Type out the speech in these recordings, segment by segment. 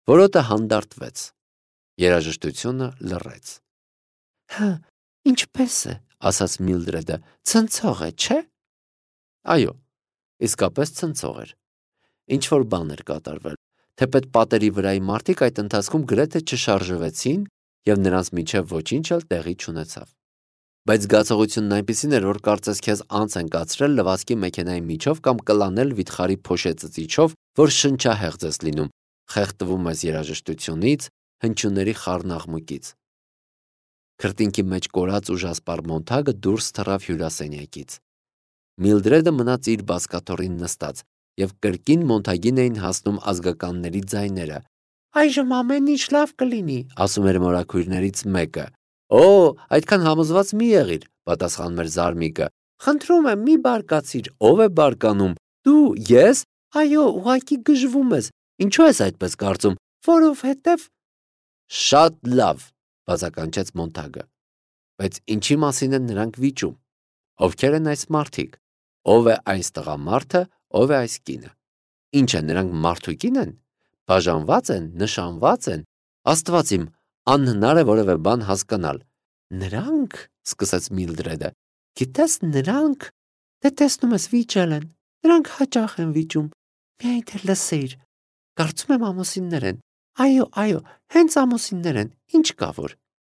Որոտը հանդարտվեց։ Երաժշտությունը լռեց։ Հա, ինչպես է, ասաց Միլդրեդը, ցնցող է, չէ՞։ Այո, իսկապես ցնցող էր։ Ինչ-որ բան էր կատարվել, թեպետ պատերի վրայի մարդիկ այդ ընթացքում գրեթե չշարժվեցին և նրանց միջև ոչինչ էլ տեղի չունեցավ։ Բայց զգացողությունն այնպիսին էր, որ կարծես քեզ անց են կացրել լվացքի մեքենայի միջով կամ կլանել վիթխարի փոշեծծիչով, որ շնչահեղձ ես լինում, խեղդվում ես երաժշտությունից, հնչյունների խառնաղմուկից։ Քրտինքի մեջ կորած ուժասպառ Մոնթագը դուրս թռավ հյուրասենյակից։ Միլդրեդը մնաց իր բազկաթոռին նստած, և կրկին Մոնթագին էին հասնում ազգականների ձայները։ «Այժմ ամեն ինչ լավ կլինի», ասում էր մորաքույրներից մեկը։ «Օ, այդքան համոզված մի եղիր», պատասխանում էր Զարմիկը։ «Խնդրում եմ, մի բարկացիր, ով է բարկանում, դու, ես, այո, ուղղակի գժվում ես, ինչու ես այդպես կարծում, որովհետև…» «Շատ լավ», բացականչեց Մոնթագը։ Բայց ինչի մասին են նրանք վիճում։ Ովքեր են այս մարդիկ։ Ով է այս տղամարդը, ով է այս կինը։ Ինչ են, նրանք մարդուկին են։ Բաժանված են, նշանված են։ Աստված իմ, անհնար է որևէ բան հասկանալ։ Նրանք, սկսեց Միլդրեդը, գիտես, նրանք, դե տեսնում ես, վիճել են։ Նրանք հաճախ են վիճում։ Միայն թե լսեիր։ Կարծում եմ ամուսիններ են։ Այո, հենց ամուսիններ են։ Ինչ կա որ։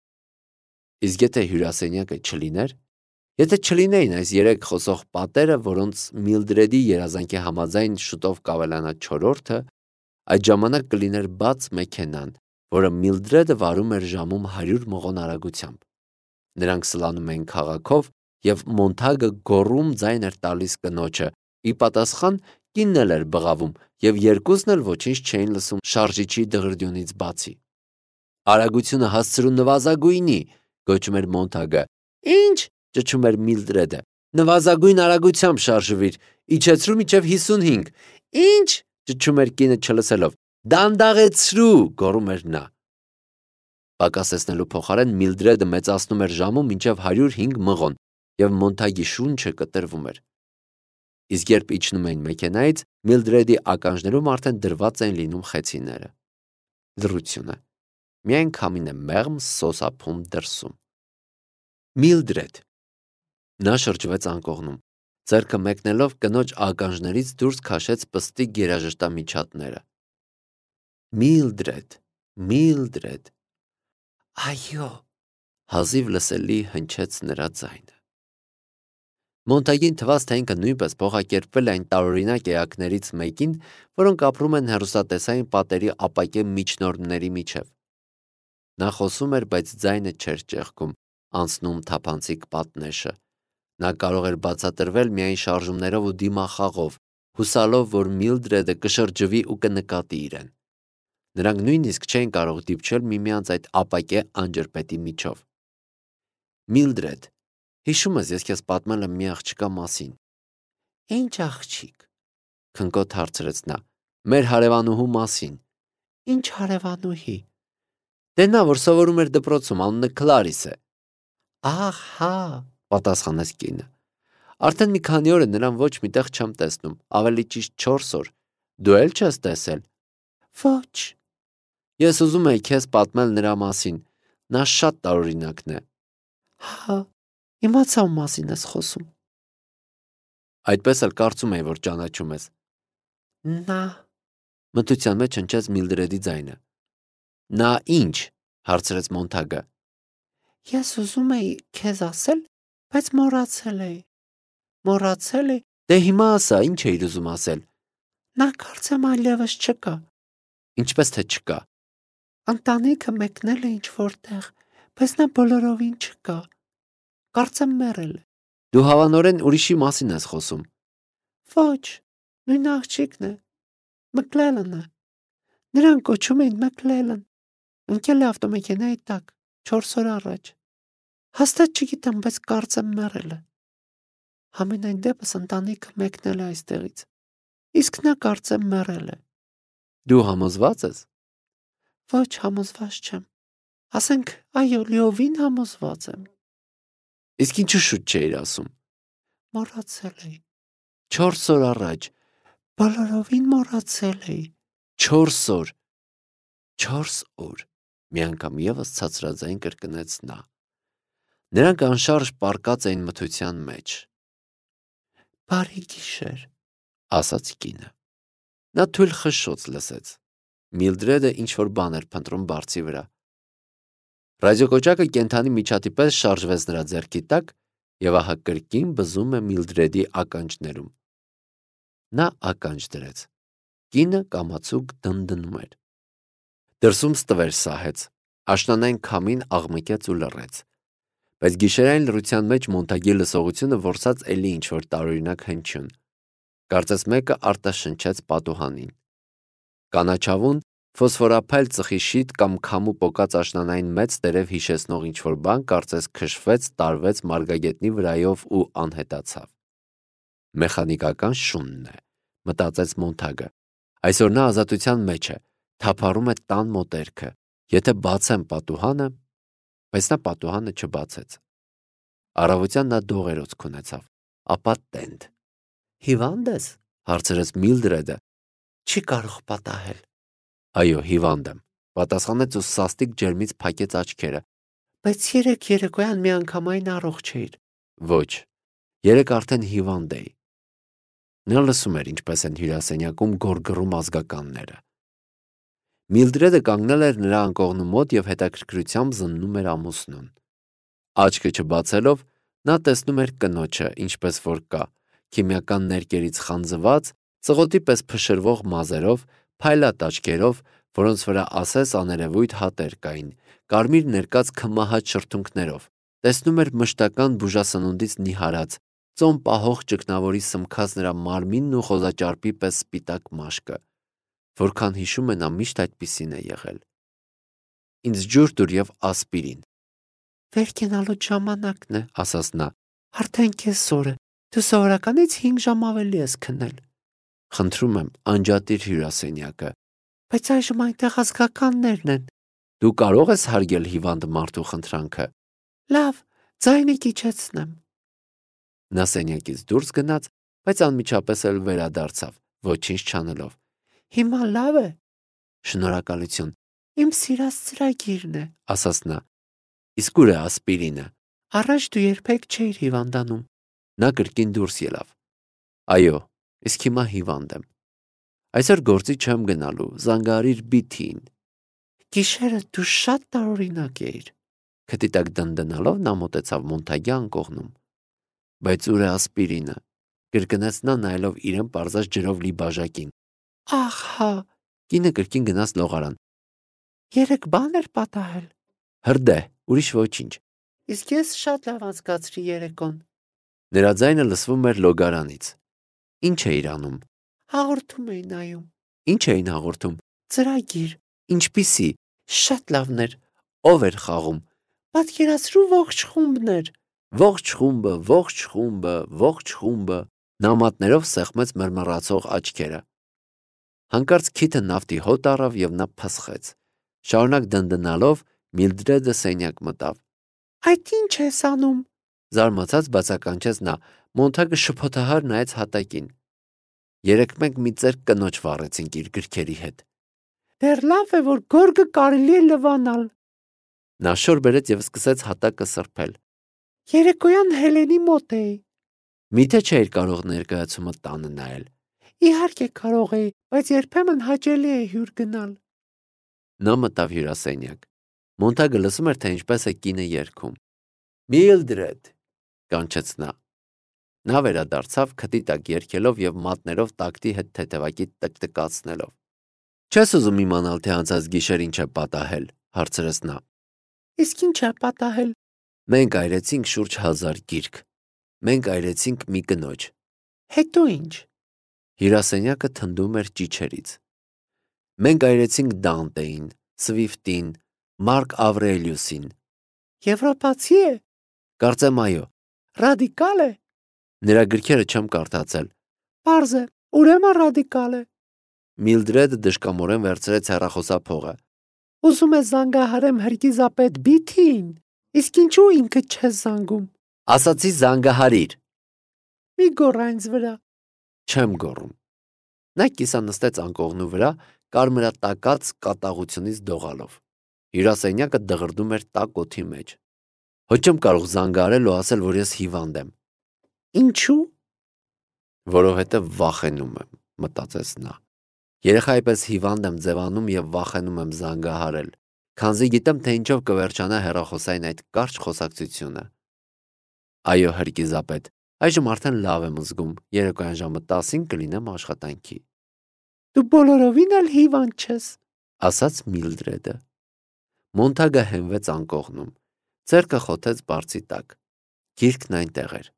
Իսկ եթե հյուրասենյակը չլիներ, եթե չլինեին այս երեք խոսող պատերը, որոնց Միլդրեդի երազանքի համաձայն շուտով կավելանա չորրորդը, այդ ժամանակ կլիներ բաց մեքենան, որը Միլդրեդը վարում էր ժամում 100 մղոն արագությամբ։ Նրանք սլանում էին քաղաքով, և Մոնթագը գոռում ձայն էր տալիս կնոջը, ի պատասխան կինն էլ էր բղավում, և երկուսն էլ ոչինչ չէին լսում շարժիչի դղրդյունից բացի։ «Արագությունը հասցրու նվազագույնի», գոչում էր Մոնթագը։ «Ինչ», ճչում էր Միլդրեդը, «նվազագույն արագությամբ շարժվիր, իջեցրու մինչև 55։ Ինչ», ճչում էր կինը չլսելով։ «Դանդաղեցրու», գոռում էր նա։ Պակասեցնելու փոխարեն Միլդրեդը մեծացնում էր ժամում մինչև 105 մղոն, և Մոնթագի շունչը կտրվում էր։ Իսկ երբ իջնում էին մեքենայից, Միլդրեդի ականջներում արդեն դրված էին լինում խեցիները։ Լռությունը։ Միայն քամին է մեղմ սոսափում դրսում։ Միլդրեդ։ Նա շրջվեց անկողնում։ Ձեռքը մեկնելով կնոջ ականջներից դուրս քաշեց պստիկ երաժշտամիջատները։ Միլդրեդ, Միլդրեդ։ Այո, հազիվ լսելի հնչեց նրա ձայնը։ Մոնթագին թվաց, թե ինքը նույնպես փոխակերպվել է այն տարօրինակ էակներից մեկին, որոնք ապրում են հեռուստատեսային պատերի ապակե միջնորդների միջև։ Նա խոսում էր, բայց ձայնը չէր ճեղքում, անցնում թափանցիկ պատնեշը։ Նա կարող էր բացատրվել միայն շարժումներով ու դիմախաղով, հուսալով, որ Միլդրեդը կշրջվի ու կնկատի իրեն։ Նրանք նույնիսկ չէին կարող դիպչել միմյանց այդ ապակե անջրպետի միջով։ Միլդրեդ, հիշում ես, ես քեզ պատմել եմ մի աղջկա մասին։ Ինչ աղջիկ, քնկոտ հարցրեց նա։ Մեր հարևանուհու մասին։ Ինչ հարևանուհի։ Դե նա, որ սովորում էր դպրոցում, անունը Քլարիս է։ Ահա, պատասխանեց կինը։ Արդեն մի քանի օր է նրան ոչ միտեղ չեմ տեսնում, ավելի ճիշտ 4 օր։ Դու էլ չես տեսել։ Ոչ։ Ես ուզում էի քեզ պատմել նրա մասին։ Նա շատ տարօրինակն է։ Հա, իմացա ում մասին ես խոսում։ Այդպես էլ կարծում էի, որ ճանաչում ես։ Նա, մթության մեջ հնչեց Միլդրեդի ձայնը։ Նա ինչ, հարցրեց Մոնթագը։ Ես ուզում էի քեզ ասել, բայց մոռացել էի։ Մոռացել էի։ Դե հիմա ասա, ինչ էիր ուզում ասել։ Նա կարծեմ այլևս չկա։ Ինչպես թե չկա։ Ընտանիքը մեկնել է ինչ-որ տեղ, բայց նա բոլորովին չկա։ Կարծեմ մեռել է։ Դու հավանորեն ուրիշի մասին ես խոսում։ Ոչ, նույն աղջիկն է։ Մկլելն է։ Նրան կոչում էին Մկլելն։ Ընկել է ավտոմեքենայի տակ 4 օր առաջ։ Հաստատ չգիտեմ, բայց կարծեմ մեռել է։ Համենայն դեպս ընտանիքը մեկնել է այստեղից։ Իսկ նա կարծեմ մեռել է։ Դու համոզված ես։ Ոչ, համոզված չեմ։ Ասենք, այո, լիովին համոզված եմ։ Իսկ ինչու շուտ չէիր ասում։ Մոռացել էի։ 4 օր առաջ։ Բոլորովին մոռացել էի։ 4 օր։ 4 օր, մի անգամ ևս ցածրաձայն կրկնեց նա։ Նրանք անշարժ պառկած էին մթության մեջ։ «Բարի գիշեր», ասաց կինը։ Նա թույլ խշշոց լսեց։ Միլդրեդը ինչ-որ բան էր փնտրում բարձի վրա։ Ռադիոկոճակը կենդանի միջատի պես շարժվեց նրա ձեռքի տակ և ահա կրկին բզում է Միլդրեդի ականջներում։ Նա ականջ դրեց։ Կինը կամացուկ դնդնում էր։ Դրսում ստվեր սահեց, աշնանային քամին աղմկեց ու լռեց։ Բայց գիշերային լռության մեջ Մոնտագի լսողությունը որսաց էլի ինչ-որ տարօրինակ հնչյուն։ Կարծես մեկը արտաշնչեց պատուհանին։ Կանաչավուն, ֆոսֆորափայլ ծխի շիթ կամ քամու պոկած աշնանային մեծ տերև հիշեցնող ինչ-որ բան կարծես քշվեց, տարվեց մարգագետնի վրայով ու անհետացավ։ Մեխանիկական շունն է, մտածեց Մոնտագը։ Այսօր նա ազատության մեջ է, թափառում է տան մոտերքը։ Եթե բացեմ պատուհանը, բայց նա պատուհանը չբացեց։ Առավոտյան նա դողերոց քունեցավ, ապա տենդ։ Հիվանդ ես, հարցրեց Միլդրեդը։ Չի կարող պատահել։ Այո, հիվանդ եմ, պատասխանեց ու սաստիկ ջերմից փակեց աչքերը։ Բայց երեկ երեկոյան միանգամայն առողջ էիր։ Ոչ, երեկ արդեն հիվանդ էի։ Նա լսում էր ինչպես են հյուրասենյակում գոռգռում ազգականները։ Միլդրեդը կանգնել էր նրա անկողնու մոտ և հետաքրքրությամբ զննում էր ամուսնուն։ Աչքը չբացելով նա տեսնում էր կնոջը, ինչպես որ կա, քիմիական ներկերից խանձված, ծղոտի պես փշրվող մազերով, փայլատ աչքերով, որոնց վրա ասես աներևույթ հատեր կային, կարմիր ներկած քմահաճ շրթունքներով, տեսնում էր մշտական բուժասնունդից նիհարած, ծոմ պահող ճգնավորի սմքած նրա մարմինն ու խոզաճարպի պես սպիտակ մաշկը, որքան հիշում է նա միշտ այդպիսին է եղել։ Ինձ ջուր տուր և ասպիրին։ Վեր կենալու ժամանակն է, ասաց նա, արդեն կեսօր է, դու սովորականից 5 ժամ ավելի ես քնել։ Խնդրում եմ, անջատիր հյուրասենյակը։ Բայց այժմ այնտեղ ազգականներն են։ Դու կարող ես հարգել հիվանդ մարդու խնդրանքը։ Լավ, ձայնը կիջեցնեմ։ Նա սենյակից դուրս գնաց, բայց անմիջապես էլ վերադարձավ, ոչինչ չանելով։ Հիմա լավ է։ Շնորհակալություն։ Իմ սիրած ծրագիրն է, ասաց նա։ Իսկ ուր է ասպիրինը։ Առաջ դու երբեք չէիր հիվանդանում։ Նա կրկին դուրս ելավ։ Այո, իսկ հիմա հիվանդ եմ։ Այսօր գործի չեմ գնալու, զանգահարիր Բիթիին։ Գիշերը դու շատ տարօրինակ էիր։ Քթի տակ դնդնալով նա մոտեցավ Մոնտագի անկողնում։ Բայց ուր է ասպիրինը, կրկնեց նա նայելով իրեն պարզած ջրով լի բաժակին։ Ահա, կինը կրկին գնաց լողարան։ Երեկ բան էր պատահել։ Հրդեհ, ուրիշ ոչինչ։ Իսկ ես շատ լավ անցկացրի երեկոն։ Նրա ձայնը լսվում էր լոգարանից։ Ինչ էիր անում։ Հաղորդում էի նայում։ Ինչ էին հաղորդում։ Ծրագիր։ Ինչպիսի։ Շատ լավն էր։ Ով էր խաղում։ Պատկերացրու ողջ խումբն էր։ Ողջ խումբը, ողջ խումբը, ողջ խումբը։ Նա մատներով սեղմեց մռմռացող աչքերը։ Հանկարծ քիթը նավթի հոտ առավ և նա փսխեց։ Շարունակ դնդնալով Միլդրեդը սենյակ մտավ։ Այդ ինչ ես անում։ Զարմացած բացականչեց նա։ Մոնտագը շփոթահար նայեց հատակին։ Երեկ մենք մի ծեր կնոջ վառեցինք իր գրքերի հետ։ Դեռ լավ է, որ գորգը կարելի է լվանալ։ Նա շոր բերեց և սկսեց հատակը սրբել։ Երեկոյան Հելենի մոտ էի։ Միթե չէիր կարող ներկայացումը տանը նայել։ Իհարկե կարող էի, բայց երբեմն հաճելի է հյուր գնալ։ Նա մտավ հյուրասենյակ։ Մոնտագը լսում էր, թե ինչպես է կինը երգում։ Միլդրեդ, կանչեց նա։ Նա վերադարձավ քթի տակ երգելով և մատներով տակտի հետ թեթևակի տկտկացնելով։ Չես ուզում իմանալ, թե անցած գիշեր ինչ է պատահել, հարցրեց նա։ Իսկ ինչ է պատահել։ Մենք այրեցինք շուրջ 1000 գիրք։ Մենք այրեցինք մի կնոջ։ Հետո ինչ։ Հյուրասենյակը թնդում էր ճիչերից։ Մենք այրեցինք Դանտեին, Սվիֆտին, Մարկ Ավրելիուսին։ Եվրոպացի է։ Կարծեմ այո։ Ռադիկալ է։ Նրա գրքերը չեմ կարդացել։ Պարզ է, ուրեմն ռադիկալ է։ Միլդրեդը դժկամորեն վերցրեց հեռախոսափողը։ Ուզում ես զանգահարեմ հրկիզապետ Բիթիին։ Իսկ ինչու ինքդ չես զանգում։ Ասացի զանգահարիր։ Մի գոռ ինձ վրա։ Չեմ գոռում։ Նա կիսանստեց անկողնու վրա, կարմրատակած կատաղությունից դողալով։ Հյուրասենյակը դղրդում էր տաք օդի մեջ։ Ոչ չեմ կարող զանգահարել ու ասել, որ ես հիվանդ եմ։ Ինչու՞։ Որովհետև վախենում եմ, մտածեց նա։ Երեխայի պես հիվանդ եմ ձևանում և վախենում եմ զանգահարել, քանզի գիտեմ, թե ինչով կվերջանա հեռախոսային այդ կարճ խոսակցությունը։ Այո, հրկիզապետ, այժմ արդեն լավ եմ զգում, երեկոյան ժամը 10-ին կլինեմ աշխատանքի։ Դու բոլորովին էլ հիվանդ չես, ասաց Միլդրեդը։ Մոնթագը հենվեց անկողնում, ձեռքը խոթեց բարձի տակ։ Գիրքն այնտեղ էր։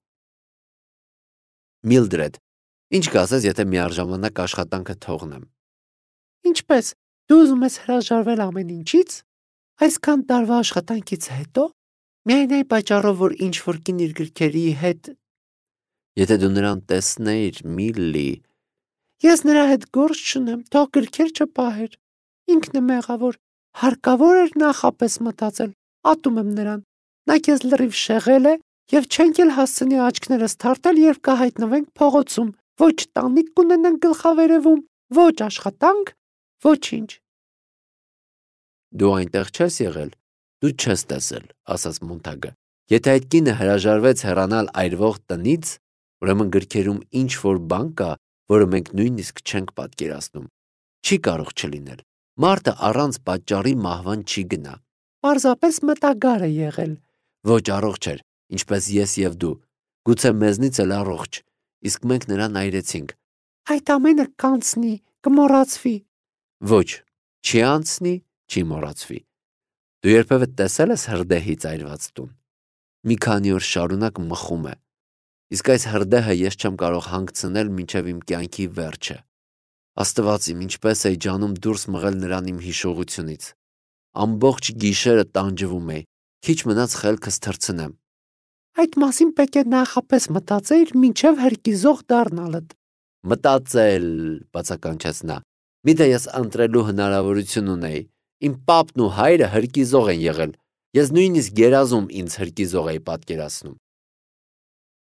Միլդրեդ, ինչ կասես, եթե միառժամանակ աշխատանքը թողնեմ։ Ինչպես, դու ուզում ես հրաժարվել ամեն ինչից։ Այսքան տարվա աշխատանքից հետո, միայն այն պատճառով, որ ինչ-որ կին իր գրքերի հետ։ Եթե դու նրան տեսնեիր, Միլլի։ Ես նրա հետ գործ չունեմ, թող գրքեր չպահեր։ Ինքն է մեղավոր, հարկավոր էր նախապես մտածել, ատում եմ նրան։ Նա քեզ լրիվ շեղել է և չենք էլ հասցնի աչքներս թարթել, երբ կհայտնվենք փողոցում, ոչ տանիք կունենանք գլխավերևում, ոչ աշխատանք, ոչինչ։ Դու այնտեղ չես եղել, դու չես տեսել, ասաց Մոնթագը։ Եթե այդ կինը հրաժարվեց հեռանալ այրվող տնից, ուրեմն գրքերում ինչ-որ բան կա, որը մենք նույնիսկ չենք պատկերացնում։ Չի կարող չլինել։ Մարդը առանց պատճառի մահվան չի գնա։ Պարզապես մտագար է եղել։ Ոչ առողջ էր, ինչպես ես և դու։ Գուցե մեզնից էլ առողջ, իսկ մենք նրան այրեցինք։ Այդ ամենը կանցնի, կմոռացվի։ Ոչ, չի անցնի, չի մոռացվի։ Դու երբևէ տեսել ես հրդեհից այրված տուն։ Մի քանի օր շարունակ մխում է։ Իսկ այս հրդեհը ես չեմ կարող հանգցնել մինչև իմ կյանքի վերջը։ Աստված իմ, ինչպես էի ջանում դուրս մղել նրան իմ հիշողությունից։ Ամբողջ գիշերը տանջվում էի, քիչ մնաց խելքս թռցնեմ։ Այդ մասին պետք է նախապես մտածեիր մինչև հրկիզող դառնալդ։ Մտածել, բացականչեց նա։ Միթե ես ընտրելու հնարավորություն ունեի։ Իմ պապն ու հայրը հրկիզող են եղել։ Ես նույնիսկ գերազում ինձ հրկիզող էի պատկերացնում։